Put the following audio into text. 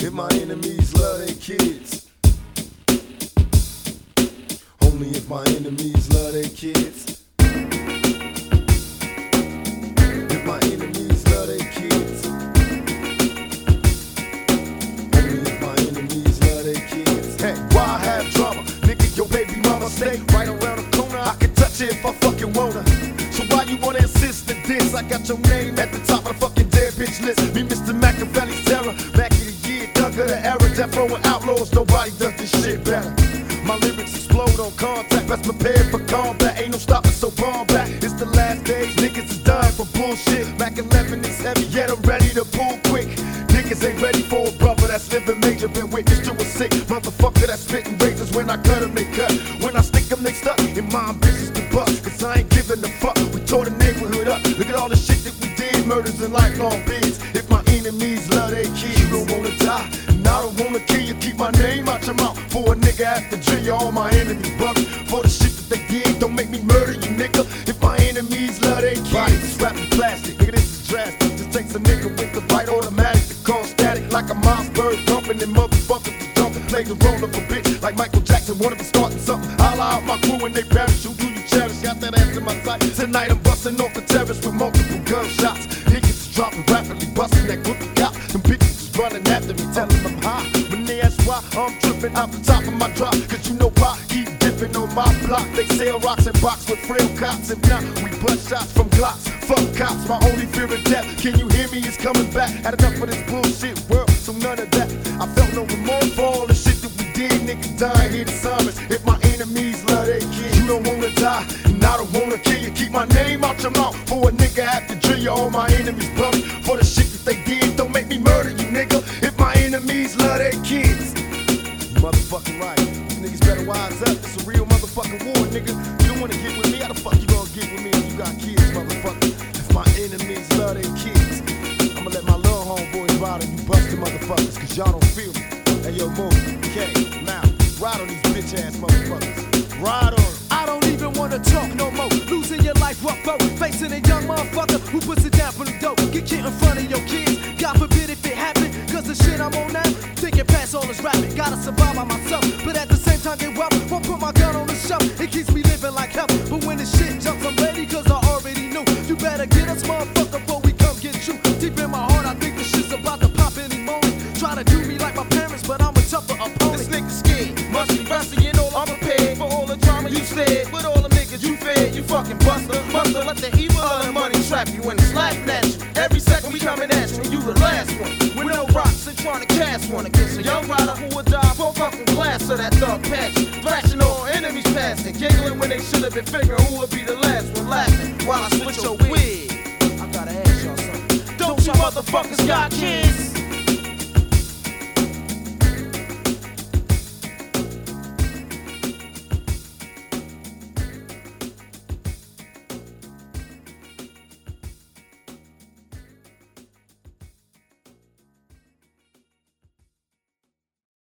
if my enemies love their kids. Only if my enemies love their kids. If my enemies love their kids. Only if my enemies love their kids. Hey, why have drama? Nigga, your baby mama stay right around the corner. I can touch it if I fucking wanna. So why you wanna insist in this? I got your name at the top of the fucking dead bitch list. Me, Mr. Machiavelli's terror. Back in the year, Doug of the era. Death row with outlaws, nobody does this shit better. My lyrics explode on contact, best prepared for combat. Ain't no stopping, so bomb back. It's the last days, niggas is dying for bullshit. Mac 11 is heavy, yet I'm ready to pull quick. Niggas ain't ready for a brother that's living major. Been witness to a sick motherfucker that's spitting razors. When I cut them, they cut. When I stick them, they stuck. In my ambitions to bust, cause I ain't giving a fuck. We tore the neighborhood up. Look at all the shit that we did, murders and lifelong bids. If my enemies love their kids, you don't wanna die. And I don't wanna kill you, keep my name out your mouth. For a nigga after drill you, all my enemies bugging. For the shit that they did, don't make me murder you, nigga. If my enemies love their kids, bodies wrapped in plastic, nigga, this is drastic. Just takes a nigga with the right automatic to cause static. Like a Mossberg thumping and motherfuckers to jump and play the role of a bitch. Like Michael Jackson wanna be starting something. I'll out my crew and they perish. Who do you cherish? Got that ass in my sight. Tonight I'm busting off the terrace with multiple gunshots. Niggas is dropping rapidly, busting that group of cops. Them bitches is running after me, telling them hi. When they ask why, I'm tripping out the top of my drop. Cause you know why, keep dipping on my block. They sell rocks and box with frail cops. If not, we bust shots from Glocks. Fuck cops, my only fear of death. Can you hear me? It's coming back. Had enough of this bullshit world, so none of that. I felt no remorse for all the shit that we did. Niggas dying here to summons. If my enemies love their kids, you don't wanna die, and I don't wanna kill you. Keep my name out your mouth. For a nigga after drill you, all my enemies bugging. For the shit that they did, don't make me murder you, nigga. If my enemies love their kids. You motherfucking right. You niggas better wise up. It's a real motherfucking war, nigga. You don't wanna get with me. How the fuck you gonna get with me if you got kids, motherfucker? If my enemies love their kids, I'ma let my little homeboys ride on you busted motherfuckers, cause y'all don't feel me. Hey yo, move, K, now, ride on these bitch ass motherfuckers. Ride on them. I don't even wanna talk no more. Losing your life rough out, facing a young motherfucker who puts it down for the dope. Get kid in front of your kids, God forbid if it happen. Cause the shit I'm on now, thinking past all this rapping. Gotta survive by myself, but at the same time get rough. Won't put my gun on the shelf, it keeps me living like hell. But when the shit jumps, I'm ready cause I already knew. You better get us motherfucker before we come get you. Deep in my heart, I think the shit's about to pop any moment. Try to do me like my parents, but I'm a tougher opponent. This nigga scared, must be rusty, you know I'm prepared for all the drama you said. With all the niggas you fed, you fucking buster. Muster, let the evil of the money trap you and it's laughing at you. Every second we coming at you, and you the last one. With no rocks and trying to cast one against a young rider who would die for a fucking glass of that thug patch. Flashing all enemies past and giggling when they should have been figuring who would be the last one laughing while I switch your wig. I gotta ask y'all something. Don't you motherfuckers got kids?